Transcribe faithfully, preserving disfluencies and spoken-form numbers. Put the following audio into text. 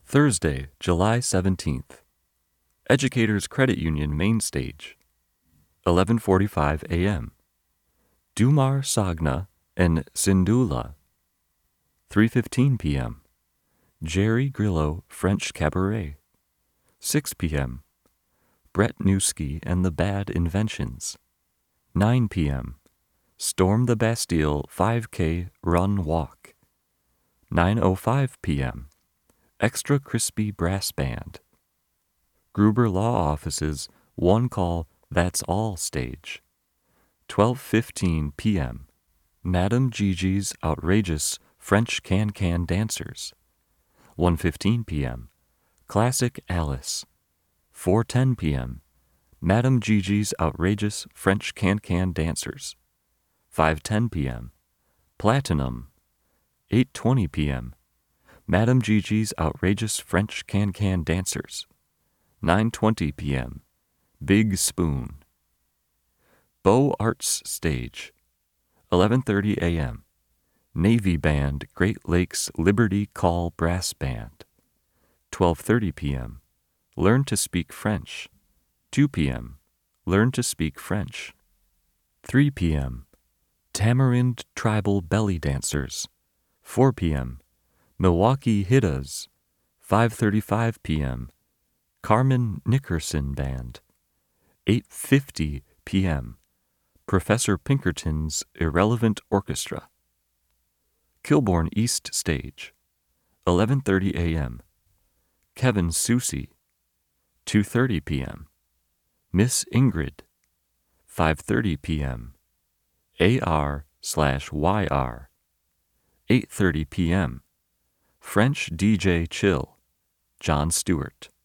Thursday, July seventeenth. Educators Credit Union Main Stage, eleven forty-five a.m. Dumar Sagna and Sindula, three fifteen p.m. Jerry Grillo French Cabaret, six p.m. Brett Newski and the Bad Inventions, nine p.m. Storm the Bastille five K Run Walk, nine oh five p.m. Extra Crispy Brass Band, Gruber Law Office's One Call That's All stage, twelve fifteen p.m. Madame Gigi's Outrageous French Can-Can Dancers, one fifteen p.m. Classic Alice, four ten p.m. Madame Gigi's Outrageous French Can-Can Dancers, five ten p.m. Platinum, eight twenty p.m. Madame Gigi's Outrageous French Can-Can Dancers, nine twenty p.m. Big Spoon. Beaux Arts Stage, eleven thirty a.m. Navy Band Great Lakes Liberty Call Brass Band, twelve thirty p.m. Learn to Speak French, two p.m. Learn to Speak French, three p.m. Tamarind Tribal Belly Dancers, four p.m. Milwaukee Hittas, five thirty-five p.m. Carmen Nickerson Band, eight fifty p.m. Professor Pinkerton's Irrelevant Orchestra. Kilbourne East Stage, eleven thirty a.m. Kevin Susi, two thirty p.m. Miss Ingrid, five thirty p.m. A R slash Y R, eight thirty p.m. French D J Chill, John Stewart.